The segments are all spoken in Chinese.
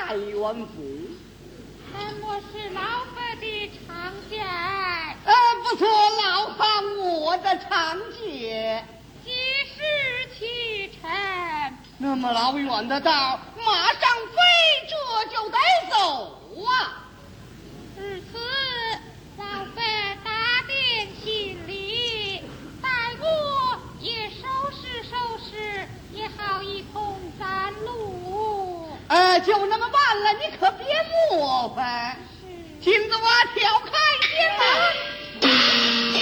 太原府。 我是老伯的长姐。 不错，老汉我的长姐。 几时启程？ 那么老远的道，马上飞这就得走啊！ 至此，老伯打点行李，待我也收拾，也好一同赶路。 就那么办了，你可别磨烦。金子娃挑开肩膀。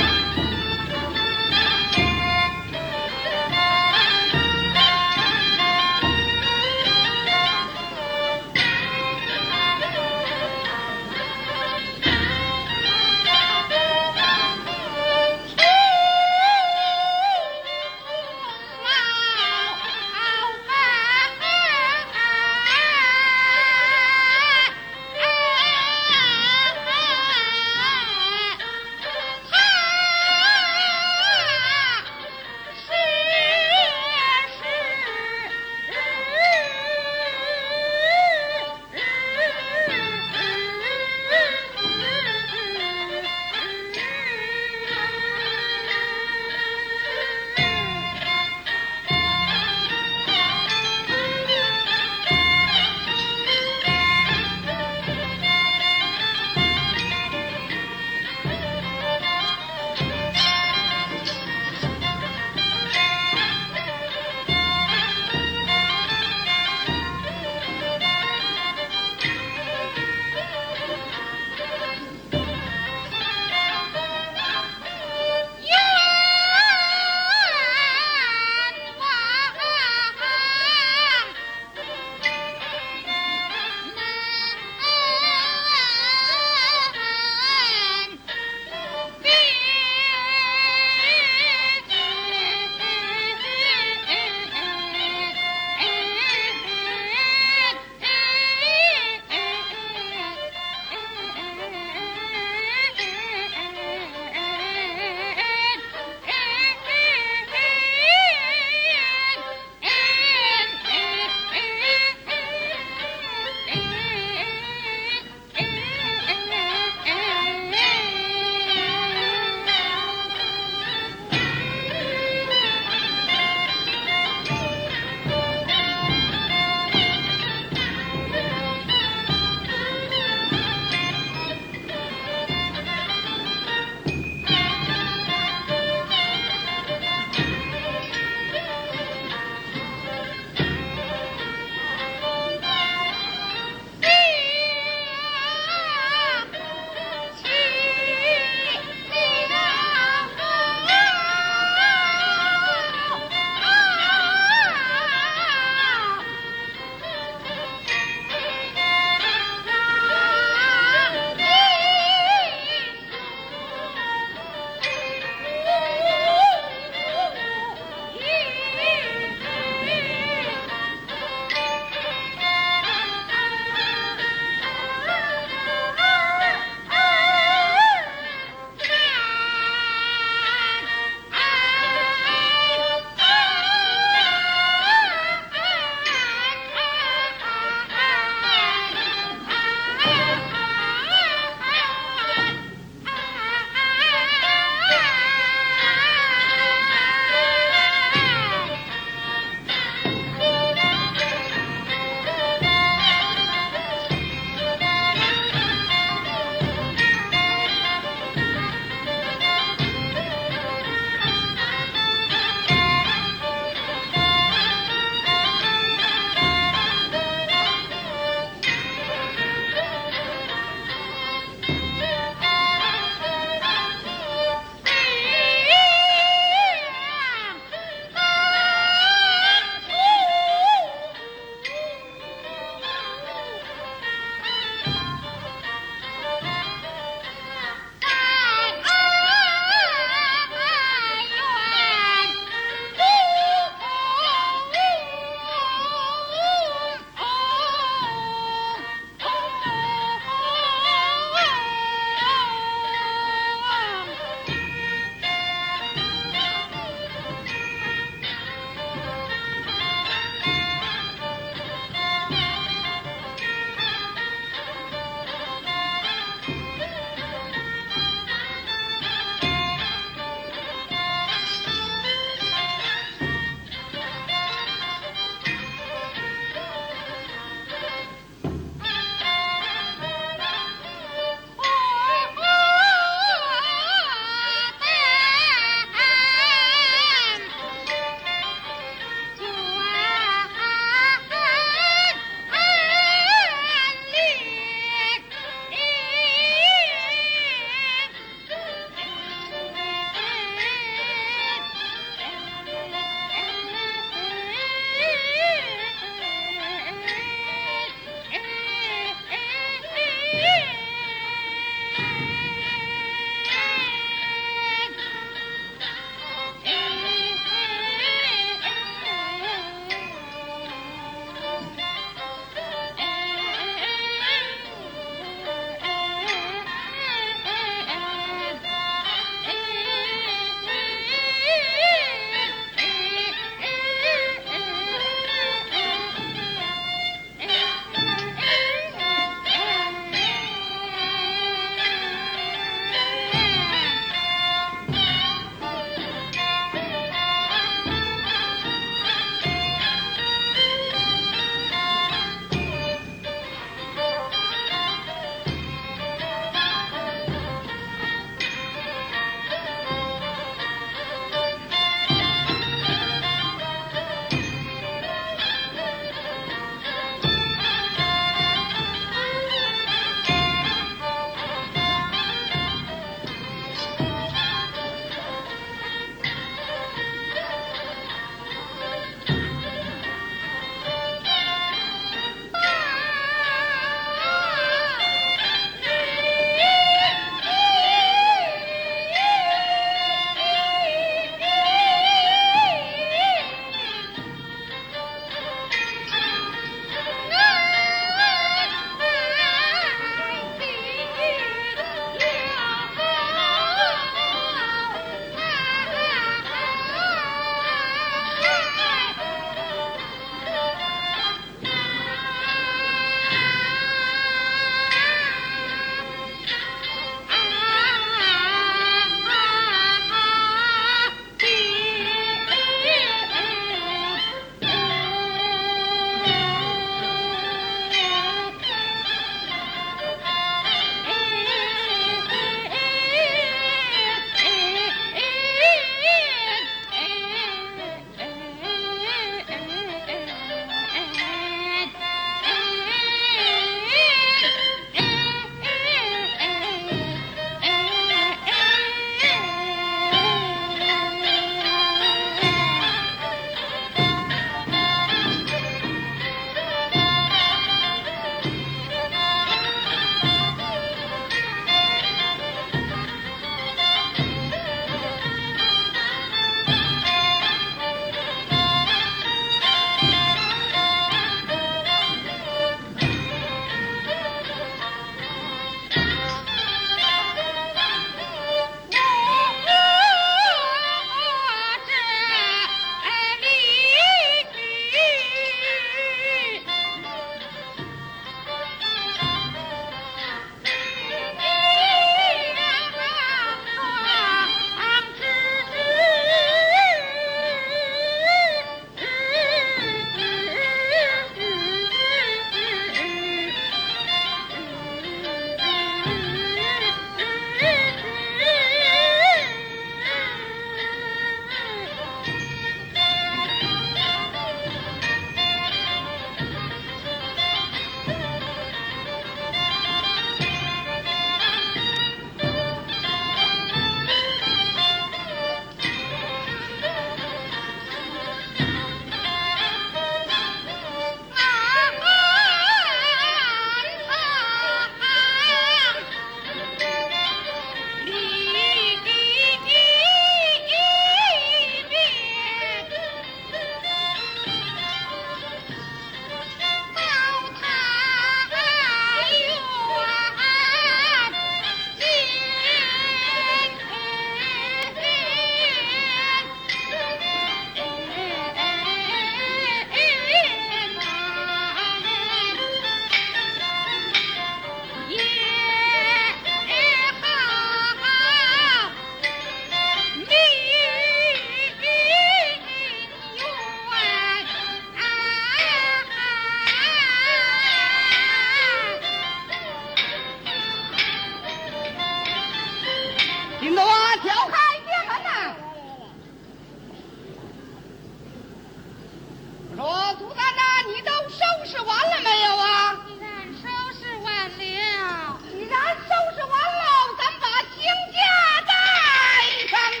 拾完了没有啊？ 既然收拾完了， 既然收拾完了，咱把亲家带上吧。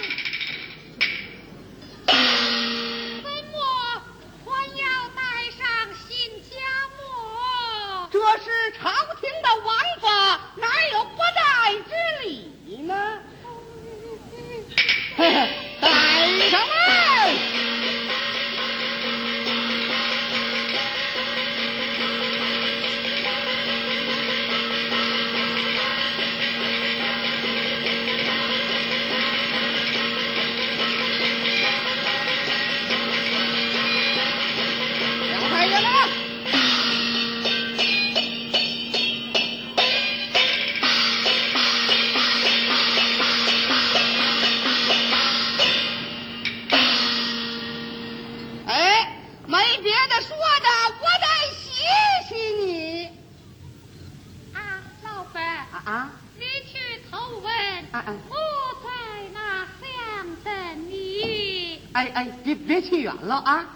怎么还要带上新家母？ 这是朝廷的王法，哪有不带之理呢？带上来！别去远了啊！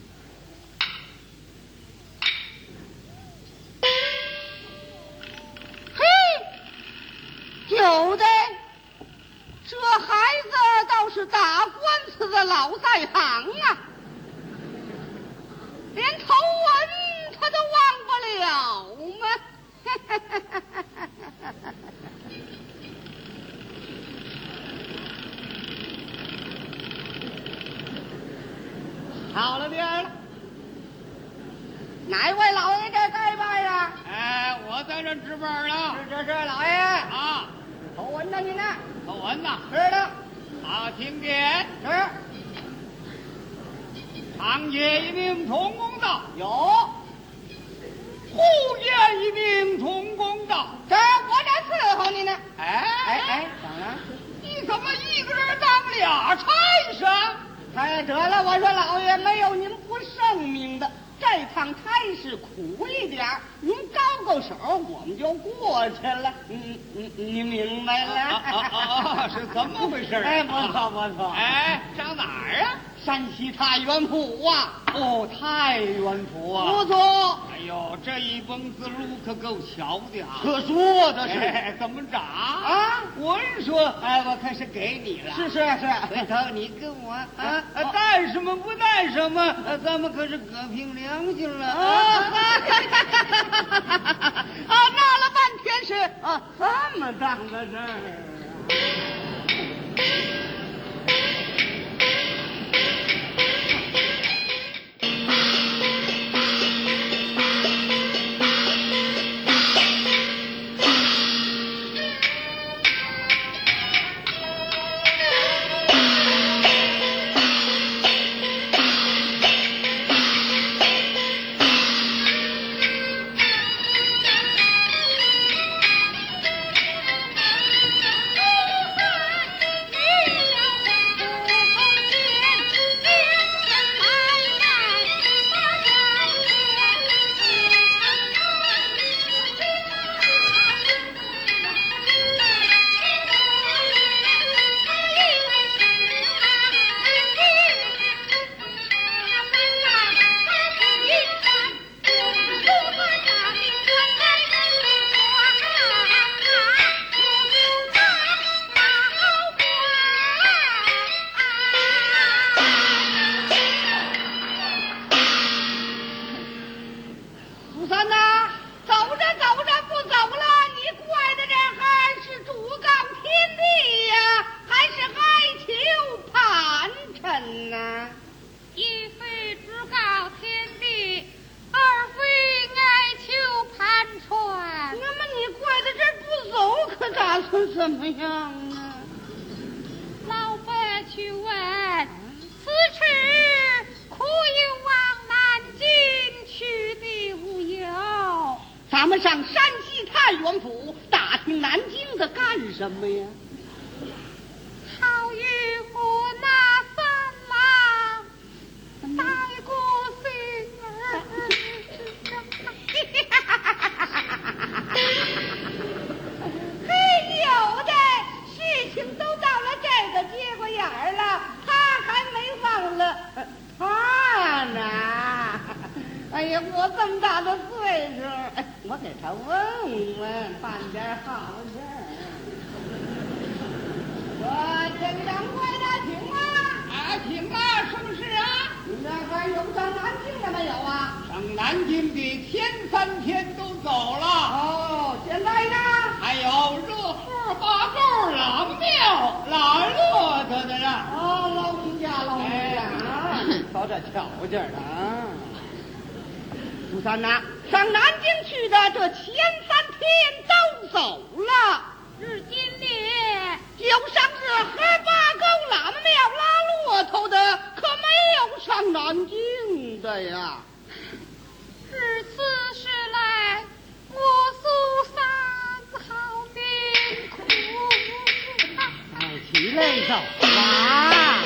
嘿，有的，这孩子倒是打官司的老在行啊，连头文他都忘不了吗？好了点儿了，哪位老爷这该拜呀？ 哎，我在这值班呢。 是老爷啊， 头文呢？您呢？ 头文呐。 是的。 大厅殿是。 堂爷一名充公道， 有。 户爷一名充公道， 这我这伺候你呢。 哎， 当然。 你怎么一个人当俩差事？ 哎，得了，我说老爷，没有您不圣明的。这趟差事苦一点，您高手，我们就过去了。你明白了？ 是这么回事。 哎，不错。 哎，上哪儿啊？ 山西太原府啊。 哦，太原府啊。 不错。 哎呦，这一蹦子路可够巧的啊！ 可说的是。 怎么着啊？ 我是说，我可是给你了。 是。 回头你跟我带什么不带什么，咱们可是各凭良心了啊！ 闹了半天是这么当的事儿。怎么样啊？ 老伯去问，此事可有往南京去的无有？ 咱们上山西太原府打听南京的干什么呀？ 好与我那三郎带过孙儿。 嘿，有的事情都到了这个节骨眼儿了，他还没忘了他呢。哎呀，我这么大的岁数，哎，我给他问问，办点好事儿。我这个掌柜的，请啊， 请啊，什么事啊？ 你那还有上南京的没有啊？ 上南京的前3天都走了。 哦，现在呢？ 还有热河八沟老庙拉骆驼的呢。 哦，老名家，老名家啊！瞧这条件啊！朱三呐，上南京去的这前3天都走了。 日今里就上热河八沟喇嘛庙拉骆驼的，可没有上南京的呀。 至此时来，我苏三好命苦啊！ 起来走吧。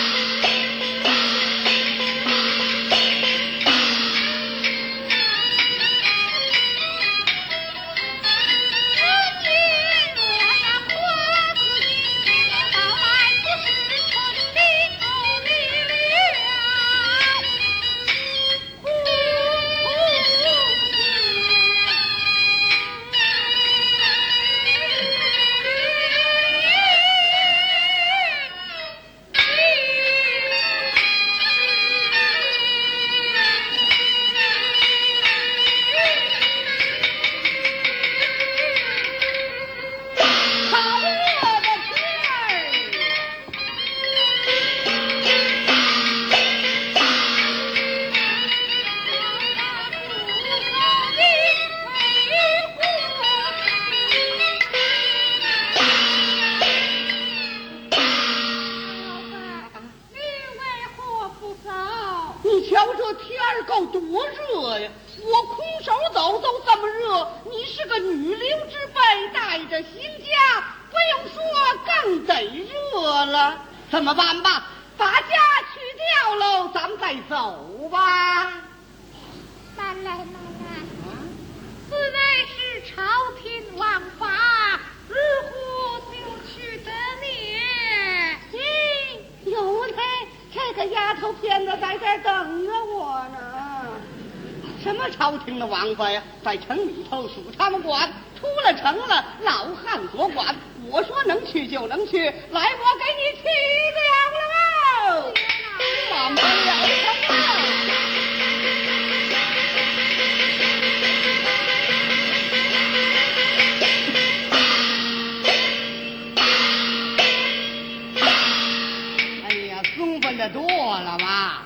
怎么办吧？把家去掉喽，咱们再走吧。 奶奶，此乃是朝廷王法，如何就去得呢？ 有嘞，这个丫头片子在这儿等着我呢。什么朝廷的王法呀？在城里头属他们管，出了城了老汉所管。我说能去就能去，来，我给你去掉了。满不了什么。哎呀，松分的多了吧？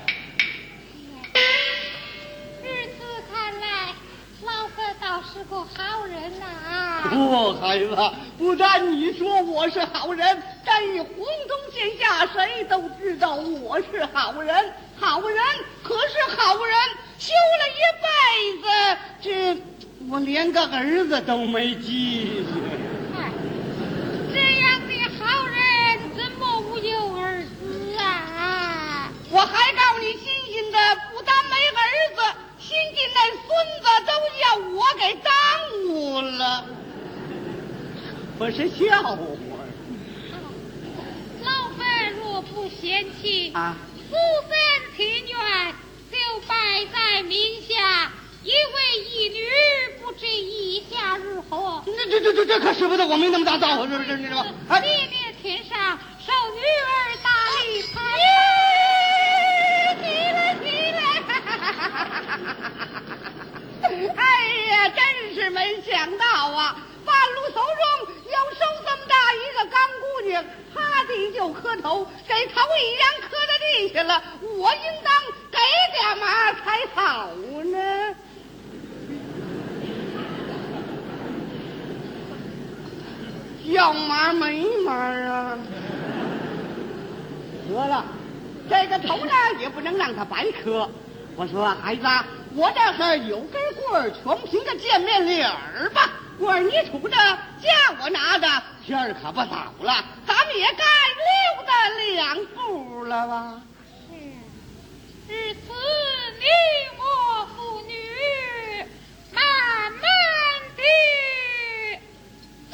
倒是个好人呐！ 孩子，不但你说我是好人，但以洪洞县下谁都知道我是好人。好人可是好人，修了一辈子，我连个儿子都没记下。 这样的好人怎么无有儿子啊？ 我还告你，新进的不但没儿子，新进那孙子都叫我给耽误了。我是笑话。 老范若不嫌弃啊， 苏三情愿就摆在名下，因为一女不知意下如何。 这可使不得我没那么大造化，这你知道吗？ 烈烈天上受女儿大礼牌。 哎呀，真是没想到啊！半路手中要收这么大一个干姑娘，趴地就磕头，这头一样磕在地下了，我应当给点嘛才好呢。要嘛没嘛啊？得了，这个头呢也不能让他白磕。我说孩子，我这儿有根棍儿，全凭个见面礼儿吧。棍儿你杵着，家我拿着，天儿可不早了，咱们也该溜达2步了吧？ 是，至此你我父女慢慢地走。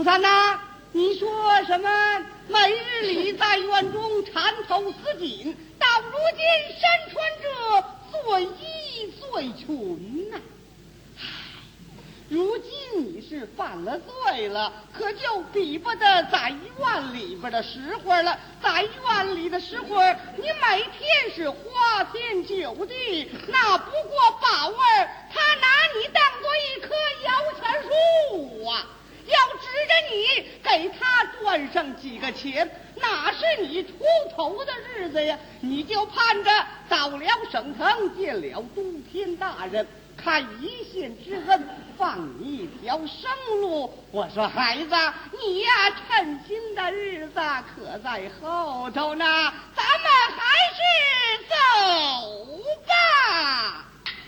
楚三呐，你说什么？每日里在院中缠头丝锦，到如今身穿着最衣最裙呐、如今你是犯了罪了，可就比不得在院里边的时候了。在院里的时候，你每天是花天酒地，那不过宝儿他拿你当做一棵摇钱树啊，要指着你给他赚上几个钱，哪是你出头的日子呀？你就盼着到了省城，见了督天大人，看一线之恩，放你一条生路。我说孩子，你呀，称心的日子可在后头呢，咱们还是走吧。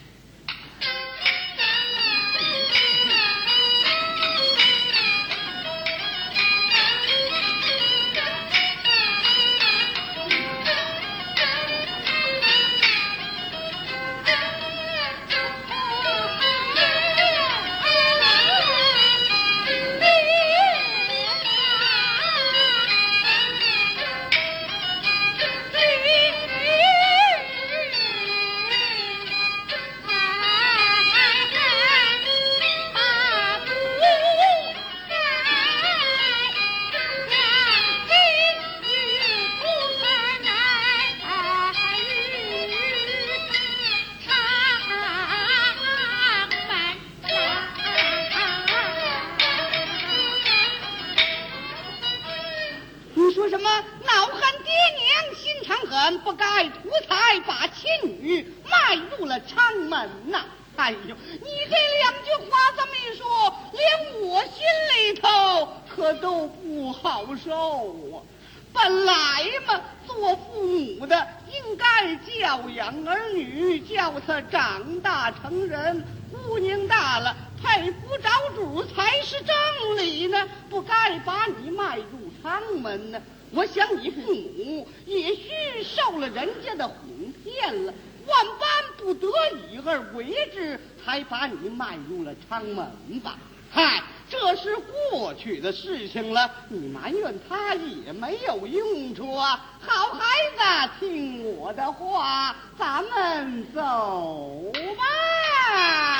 不该图财把妻女卖入了昌门呐！哎呦，你这两句话这么一说，连我心里头可都不好受啊！本来嘛，做父母的应该教养儿女，叫他长大成人，姑娘大了配不着主才是正理呢，不该把你卖入昌门呢。我想你父母也许受了人家的哄骗了，万般不得已而为之，才把你卖入了昌门吧。嗨，这是过去的事情了，你埋怨他也没有用处啊。好孩子，听我的话，咱们走吧。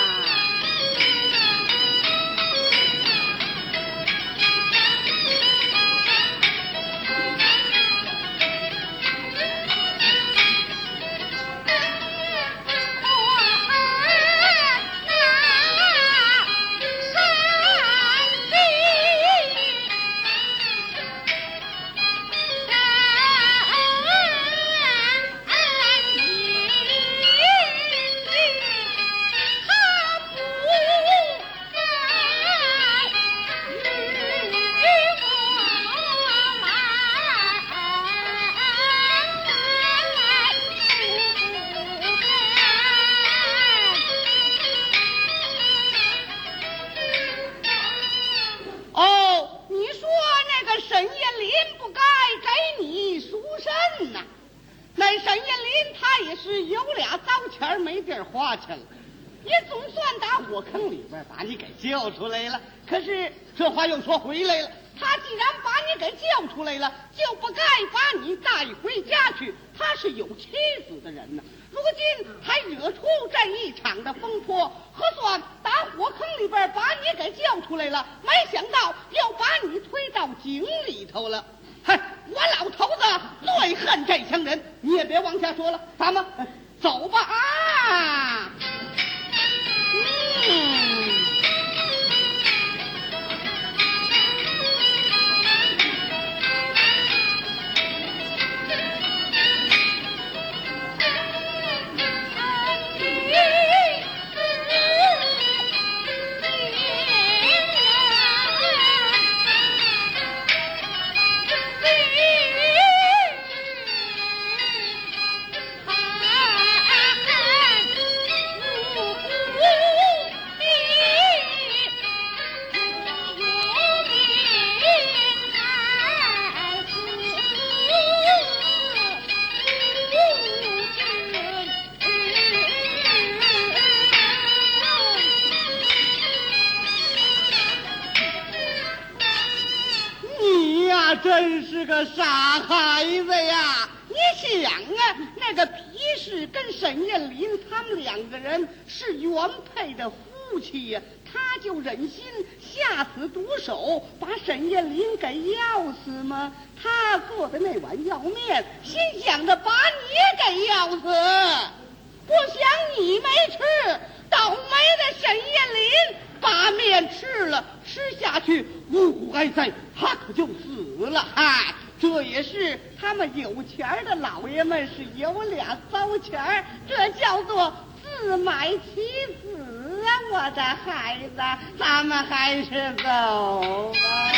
花钱了，也总算打火坑里边把你给救出来了。可是这话又说回来了，他既然把你给救出来了，就不该把你带回家去。他是有妻子的人呢，如今才惹出这一场的风波，核算打火坑里边把你给救出来了，没想到又把你推到井里头了。嘿，我老头子最恨这乡人。你也别往下说了，咱们走吧啊！ 真是个傻孩子呀！你想啊，那个皮氏跟沈艳林他们两个人是原配的夫妻呀，他就忍心下此毒手，把沈艳林给要死吗？他做的那碗药面，心想着把你给要死，不想你没吃，倒霉的沈艳林把面吃了，吃下去呜呼哀哉，他可就死了。嗨，这也是他们有钱的老爷们是有俩糟钱，这叫做自买其死啊！我的孩子，咱们还是走吧。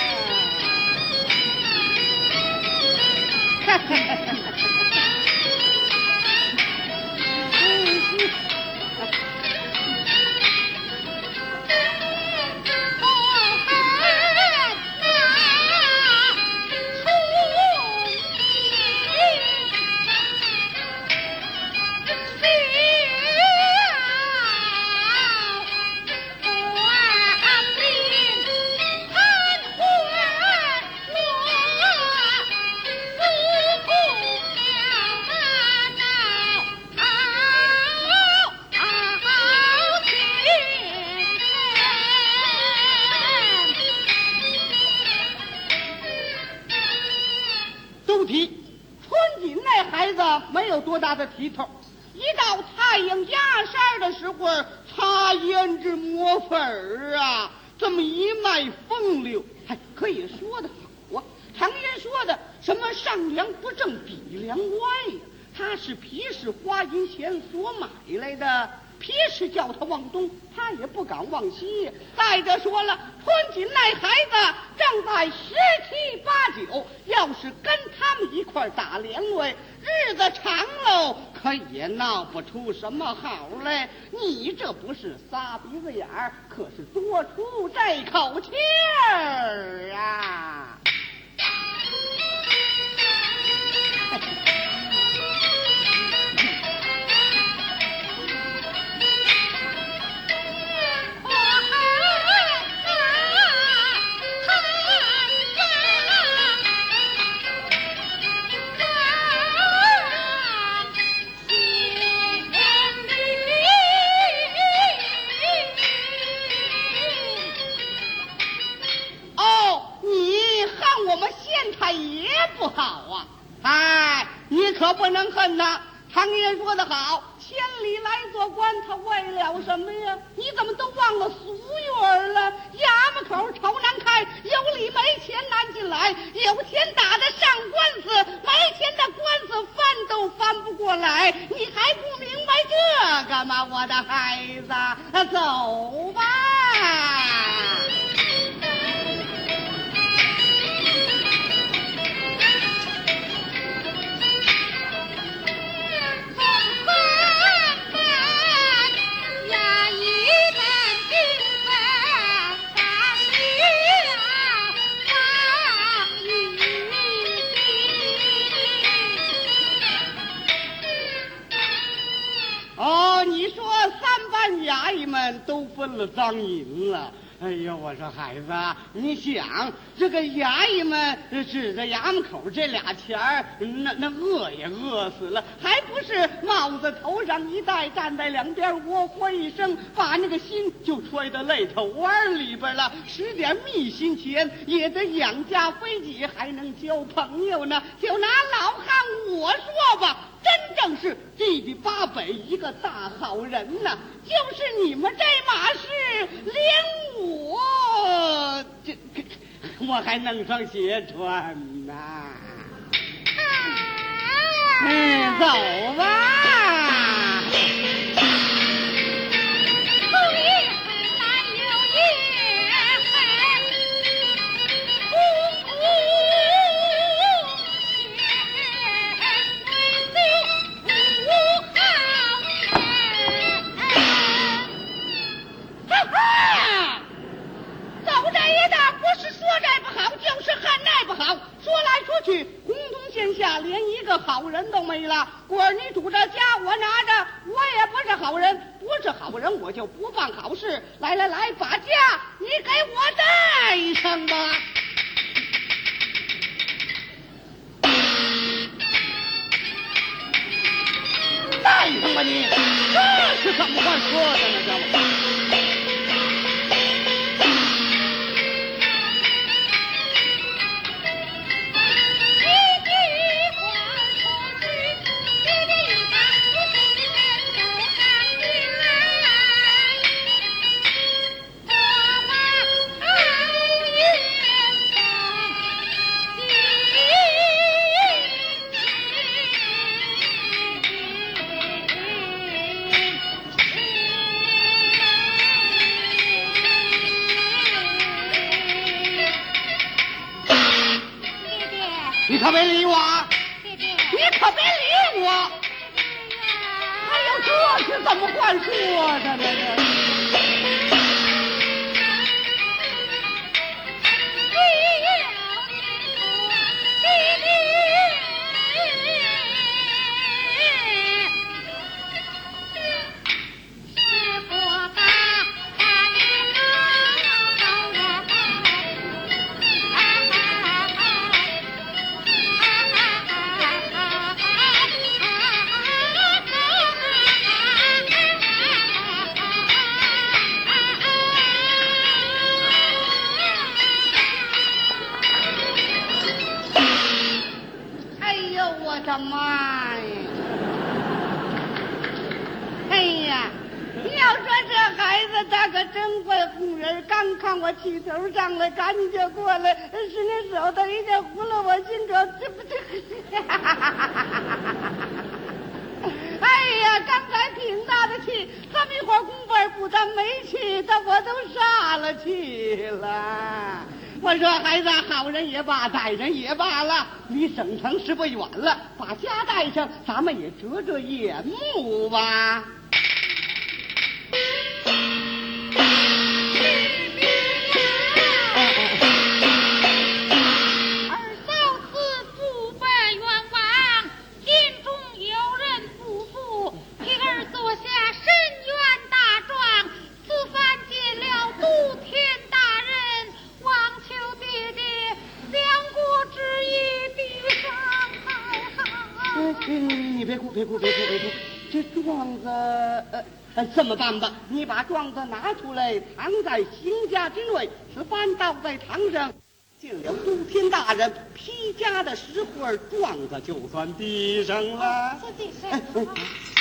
没有多大的提头，一到太阳压山的时候，他胭脂抹粉儿啊，这么一脉风流，还可以说的好啊。常言说的什么上梁不正比梁歪呀，他是皮氏花银钱所买来的，皮氏叫他往东，他也不敢往西。再者说了，春锦那孩子正在17、8、9，要是跟他们一块打连队，日子长喽，可也闹不出什么好来。你这不是撒鼻子眼儿，可是多出这口气儿啊！可不能恨他。常言说得好，千里来做官，他为了什么呀？你怎么都忘了俗语儿了？衙门口朝南开，有理没钱难进来，有钱打得上官司，没钱的官司翻都翻不过来。你还不明白这个吗，我的孩子？走吧。衙役们都分了赃银了。哎呀，我说孩子，你想这个衙役们指着衙门口这俩钱儿，那饿也饿死了，还不是帽子头上一戴，站在两边，喔豁一声，把那个心就揣到肋头弯里边了。使点密心钱也得养家飞己，还能交朋友呢。就拿老汉我说吧，真正是地地八北一个大好人呐！就是你们这码事，连我还弄双鞋穿呐。走吧。连一个好人都没了，果儿你拄着家，我拿着，我也不是好人，不是好人我就不办好事。来，把家你给我带上吧。 干什么你？这是怎么话说的呢？这不。你可别理我！ 姐姐， 你可别理我！哎呦，这是怎么话说的呢？我的妈呀！哎呀，你要说这孩子他可真会哄人，刚看我气头上来，赶紧就过来，是你手他一下糊了我心中，这不这？哎呀，刚才挺大的气，这么一会儿功夫不但没气，我都煞了气了。我说孩子，好人也罢，歹人也罢了，离省城是不远了，把家带上，咱们也遮遮眼目吧。 二嫂子不拜冤枉，心中有人不服，替儿做下深冤大状，此番见了督天大人，望求爹爹两国之意递上海。 你别哭，这状子，这么办吧，你把状子拿出来，藏在邢家之内，此番倒在堂上，见了督天大人批家的时候，状子就算递上了。 这是。